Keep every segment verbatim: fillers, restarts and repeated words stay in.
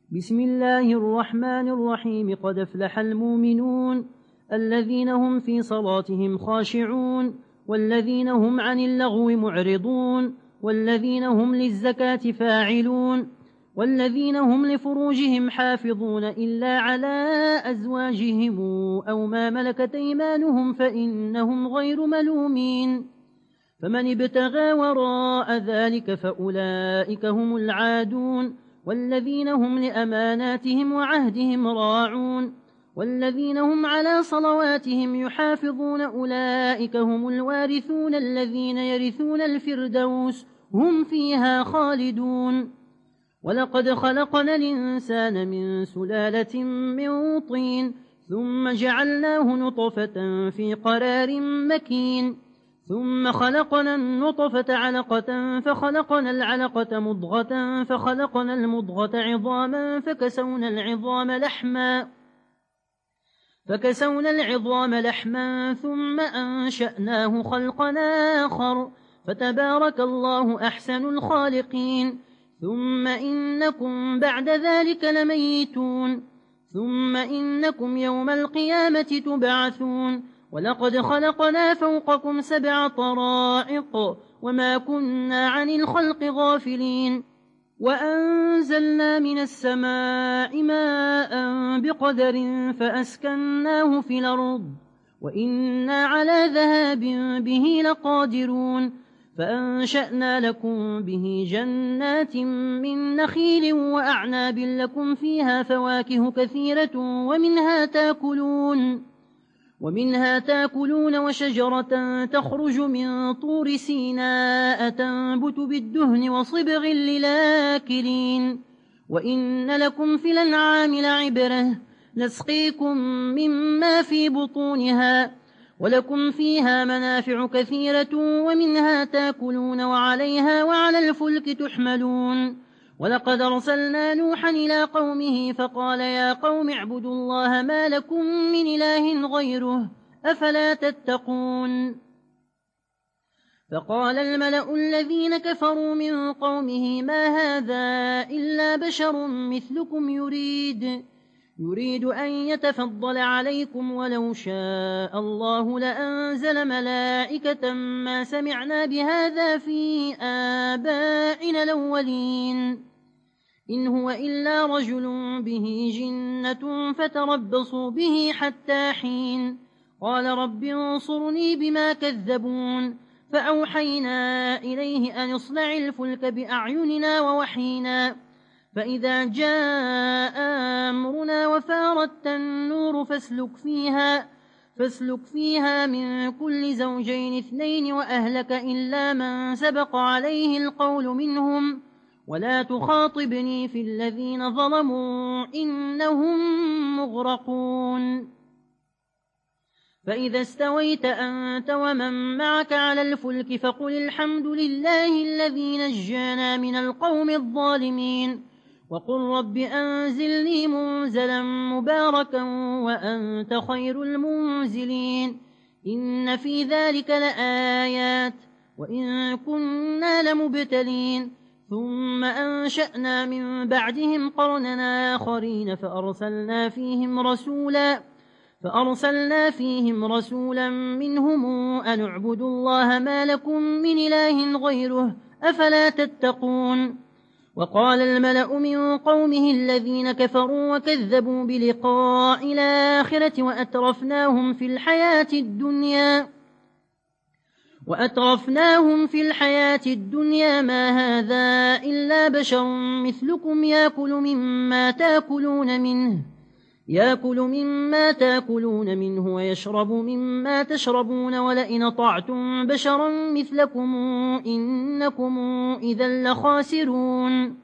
بسم الله الرحمن الرحيم. قد أفلح المؤمنون الذين هم في صلاتهم خاشعون والذين هم عن اللغو معرضون والذين هم للزكاة فاعلون والذين هم لفروجهم حافظون إلا على أزواجهم أو ما ملكت أيمانهم فإنهم غير ملومين. فمن ابتغى وراء ذلك فأولئك هم العادون والذين هم لأماناتهم وعهدهم راعون والذين هم على صلواتهم يحافظون أولئك هم الوارثون الذين يرثون الفردوس هم فيها خالدون. ولقد خلقنا الإنسان من سلالة من طين ثم جعلناه نطفة في قرار مكين ثم خلقنا النطفة علقة فخلقنا العلقة مضغة فخلقنا المضغة عظاما فكسونا العظام لحما فكسونا العظام لحما ثم أنشأناه خلقا آخر فتبارك الله أحسن الخالقين. ثم إنكم بعد ذلك لميتون ثم إنكم يوم القيامة تبعثون. ولقد خلقنا فوقكم سبع طرائق وما كنا عن الخلق غافلين وأنزلنا من السماء ماء بقدر فأسكناه في الأرض وإنا على ذهاب به لقادرون. فأنشأنا لكم به جنات من نخيل وأعناب لكم فيها فواكه كثيرة ومنها تاكلون ومنها تاكلون وشجرة تخرج من طور سيناء تنبت بالدهن وصبغ للآكلين. وإن لكم في الأنعام لعبرة نسقيكم مما في بطونها ولكم فيها منافع كثيرة ومنها تاكلون وعليها وعلى الفلك تحملون. ولقد أرسلنا نوحا إلى قومه فقال يا قوم اعبدوا الله ما لكم من إله غيره أفلا تتقون. فقال الملأ الذين كفروا من قومه ما هذا إلا بشر مثلكم يريد يريد أن يتفضل عليكم ولو شاء الله لأنزل ملائكة ما سمعنا بهذا في آبائنا الأولين إن هو إلا رجل به جنة فتربصوا به حتى حين. قال رب انصرني بما كذبون. فأوحينا إليه أن اصنع الفلك بأعيننا ووحينا فإذا جاء أمرنا وفارت النور فاسلك فيها فاسلك فيها من كل زوجين اثنين وأهلك إلا من سبق عليه القول منهم ولا تخاطبني في الذين ظلموا إنهم مغرقون. فإذا استويت أنت ومن معك على الفلك فقل الحمد لله الذي نجانا من القوم الظالمين وقل رب أنزلني منزلا مباركا وأنت خير المنزلين. إن في ذلك لآيات وإن كنا لمبتلين. ثم أنشأنا من بعدهم قرننا آخرين فأرسلنا فيهم رسولا فأرسلنا فيهم رسولا منهم أن اعبدوا الله ما لكم من إله غيره أفلا تتقون. وقال الملأ من قومه الذين كفروا وكذبوا بلقاء الآخرة وأترفناهم في الحياة الدنيا وأترفناهم في الحياة الدنيا ما هذا إلا بشر مثلكم يأكل مما تأكلون منه يأكل مما تأكلون منه ويشرب مما تشربون ولئن طعتم بشرا مثلكم إنكم إذا لخاسرون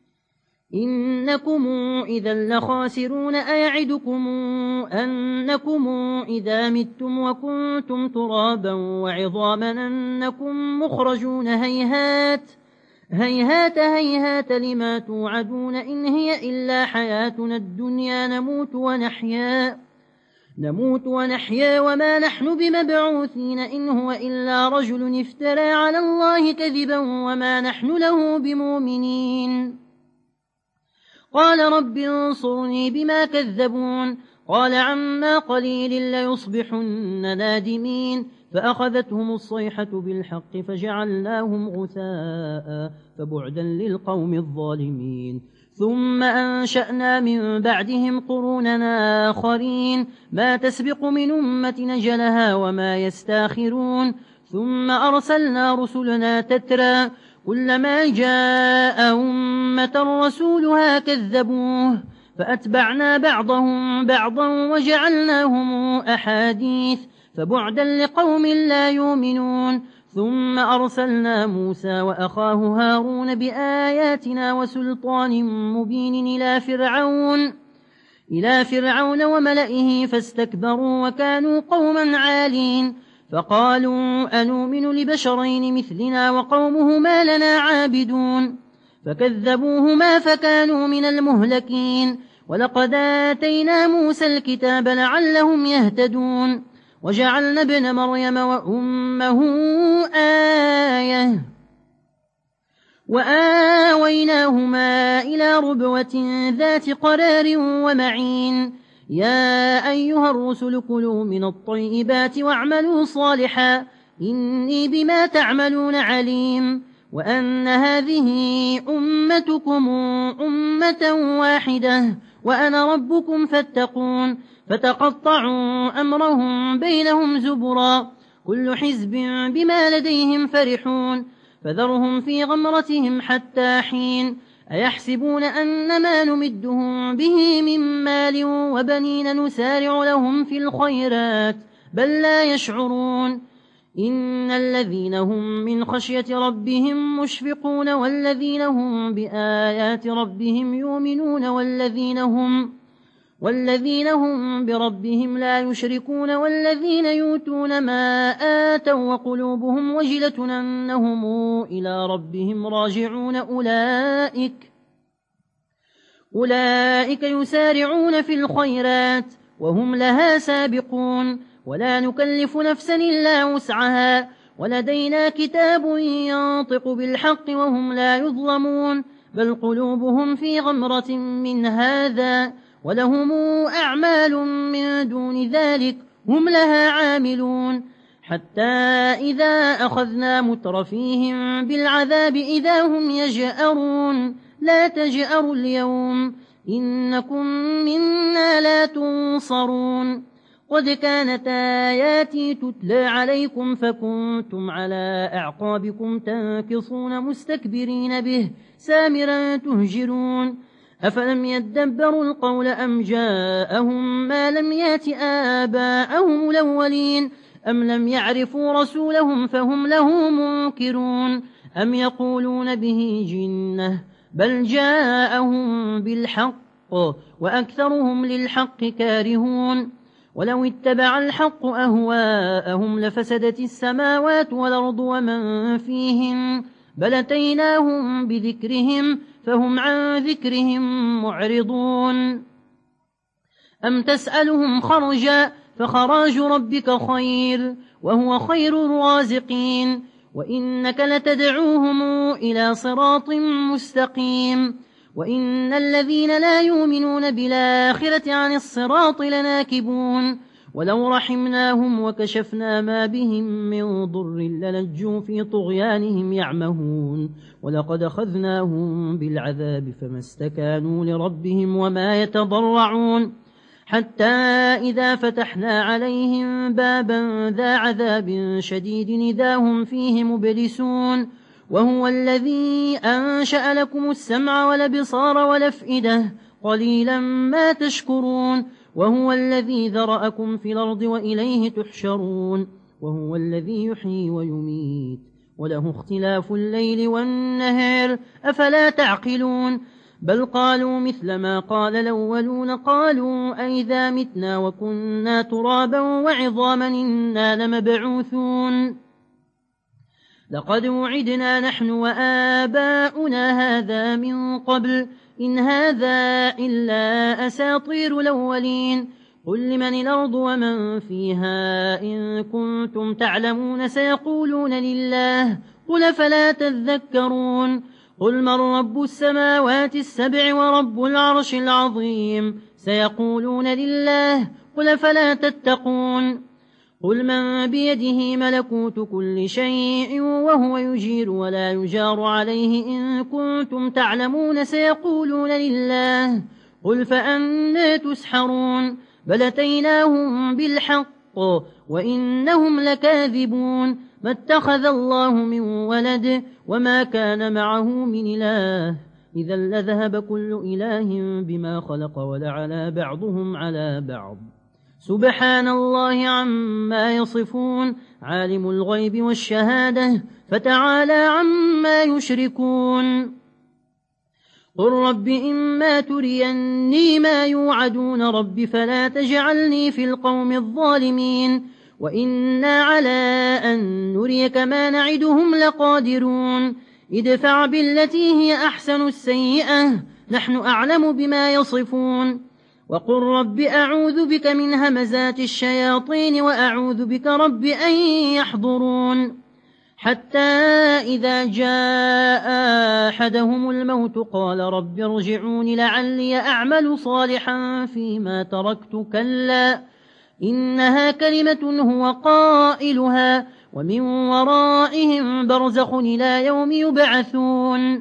إنكم إذا لخاسرون. أيعدكم أنكم إذا متم وكنتم ترابا وعظاما أنكم مخرجون هيهات هيهات هيهات لما توعدون إن هي إلا حياتنا الدنيا نموت ونحيا نموت ونحيا وما نحن بمبعوثين إن هو إلا رجل افترى على الله كذبا وما نحن له بمؤمنين. قال رب انصرني بما كذبون قال عما قليل ليصبحن نادمين فأخذتهم الصيحة بالحق فجعلناهم غثاء فبعدا للقوم الظالمين ثم أنشأنا من بعدهم قروننا آخرين ما تسبق من أمة نجلها وما يستاخرون ثم أرسلنا رسلنا تترى كلما جاء أمة رسولها كذبوه فأتبعنا بعضهم بعضا وجعلناهم أحاديث فبعدا لقوم لا يؤمنون ثم أرسلنا موسى وأخاه هارون بآياتنا وسلطان مبين إلى فرعون إلى فرعون وملئه فاستكبروا وكانوا قوما عالين فقالوا أنؤمن لبشرين مثلنا وقومهما لنا عابدون فكذبوهما فكانوا من المهلكين ولقد آتينا موسى الكتاب لعلهم يهتدون وجعلنا ابن مريم وأمه آية وآويناهما إلى ربوة ذات قرار ومعين يا أيها الرسل كلوا من الطيبات واعملوا صالحا إني بما تعملون عليم وأن هذه أمتكم أمة واحدة وأنا ربكم فاتقون فتقطعوا أمرهم بينهم زبرا كل حزب بما لديهم فرحون فذرهم في غمرتهم حتى حين أيحسبون أن ما نمدهم به من مال وبنين نسارع لهم في الخيرات بل لا يشعرون إن الذين هم من خشية ربهم مشفقون والذين هم بآيات ربهم يؤمنون والذين هم والذين هم بربهم لا يشركون والذين يؤتون ما آتوا وقلوبهم وجلة أنهم إلى ربهم راجعون أولئك أولئك يسارعون في الخيرات وهم لها سابقون ولا نكلف نفسا إلا وسعها ولدينا كتاب ينطق بالحق وهم لا يظلمون بل قلوبهم في غمرة من هذا ولهم أعمال من دون ذلك هم لها عاملون حتى إذا أخذنا مترفيهم بالعذاب إذا هم يجأرون لا تجأروا اليوم إنكم منا لا تنصرون قد كانت آياتي تتلى عليكم فكنتم على أعقابكم تنكصون مستكبرين به سامرا تهجرون أفلم يدبروا القول أم جاءهم ما لم يات آباءهم الأولين أم لم يعرفوا رسولهم فهم له منكرون أم يقولون به جنة بل جاءهم بالحق وأكثرهم للحق كارهون ولو اتبع الحق أهواءهم لفسدت السماوات والأرض ومن فيهم بل أتيناهم بذكرهم فهم عن ذكرهم معرضون أم تسألهم خرجا فخراج ربك خير وهو خير الرازقين وإنك لتدعوهم إلى صراط مستقيم وإن الذين لا يؤمنون بالآخرة عن الصراط لناكبون ولو رحمناهم وكشفنا ما بهم من ضر للجوا في طغيانهم يعمهون ولقد أخذناهم بالعذاب فما استكانوا لربهم وما يتضرعون حتى إذا فتحنا عليهم بابا ذا عذاب شديد إذا هم فيه مبلسون وهو الذي أنشأ لكم السمع والأبصار والأفئدة قليلا ما تشكرون وهو الذي ذرأكم في الأرض وإليه تحشرون وهو الذي يحيي ويميت وله اختلاف الليل والنهار أفلا تعقلون بل قالوا مثل ما قال الأولون قالوا أئذا متنا وكنا ترابا وعظاما إنا لمبعوثون لقد وعدنا نحن وآباؤنا هذا من قبل إن هذا إلا أساطير الأولين قل لمن الأرض ومن فيها إن كنتم تعلمون سيقولون لله قل فلا تذكرون قل من رب السماوات السبع ورب العرش العظيم سيقولون لله قل فلا تتقون قل من بيده ملكوت كل شيء وهو يجير ولا يجار عليه إن كنتم تعلمون سيقولون لله قل فأنى تسحرون بل أتيناهم بالحق وإنهم لكاذبون ما اتخذ الله من ولد وما كان معه من إله إذا لذهب كل إله بما خلق ولعلى بعضهم على بعض سبحان الله عما يصفون عالم الغيب والشهادة فتعالى عما يشركون قل رب إما تريني ما يوعدون رب فلا تجعلني في القوم الظالمين وإنا على أن نريك ما نعدهم لقادرون ادفع بالتي هي أحسن السيئة نحن أعلم بما يصفون وقل رب أعوذ بك من همزات الشياطين وأعوذ بك رب أن يحضرون حتى إذا جاء أحدهم الموت قال رب ارجعون لعلي أعمل صالحا فيما تركت كلا إنها كلمة هو قائلها ومن ورائهم برزخ إلى يوم يبعثون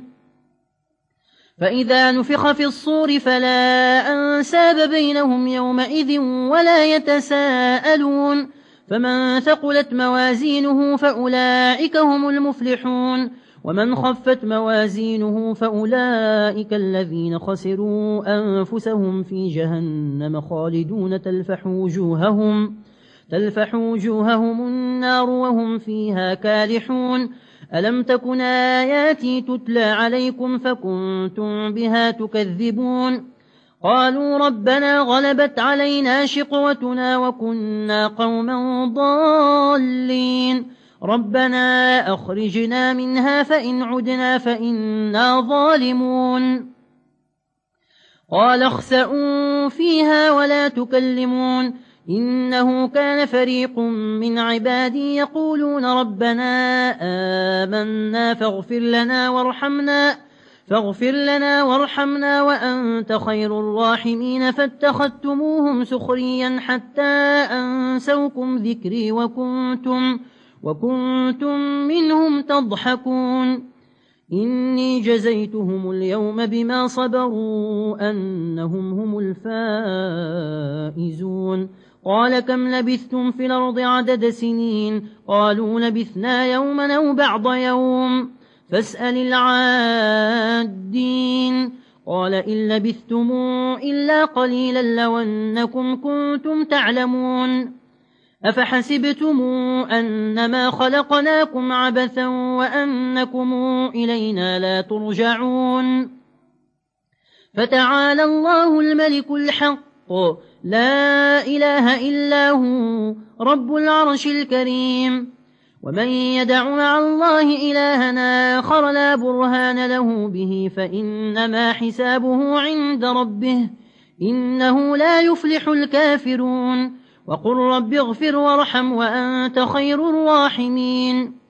فإذا نفخ في الصور فلا أنساب بينهم يومئذ ولا يتساءلون فمن ثقلت موازينه فأولئك هم المفلحون ومن خفت موازينه فأولئك الذين خسروا أنفسهم في جهنم خالدون تلفح وجوههم, تلفح وجوههم النار وهم فيها كالحون ألم تكن آياتي تتلى عليكم فكنتم بها تكذبون قالوا ربنا غلبت علينا شقوتنا وكنا قوما ضالين ربنا أخرجنا منها فإن عدنا فإنا ظالمون قال اخسئوا فيها ولا تكلمون إنه كان فريق من عبادي يقولون ربنا آمنا فاغفر لنا وارحمنا فاغفر لنا وارحمنا وأنت خير الراحمين فاتخذتموهم سخريا حتى أنسوكم ذكري وكنتم, وكنتم منهم تضحكون إني جزيتهم اليوم بما صبروا أنهم هم الفائزون قال كم لبثتم في الأرض عدد سنين قالوا لبثنا يوما أو بعض يوم فاسأل العادين قال إن لبثتم إلا قليلا لو أنكم كنتم تعلمون أفحسبتم أنما خلقناكم عبثا وأنكم إلينا لا ترجعون فتعالى الله الملك الحق لا إله إلا هو رب العرش الكريم ومن يدع مع الله إلهنا آخر لا برهان له به فإنما حسابه عند ربه إنه لا يفلح الكافرون وقل رب اغفر وارحم وأنت خير الراحمين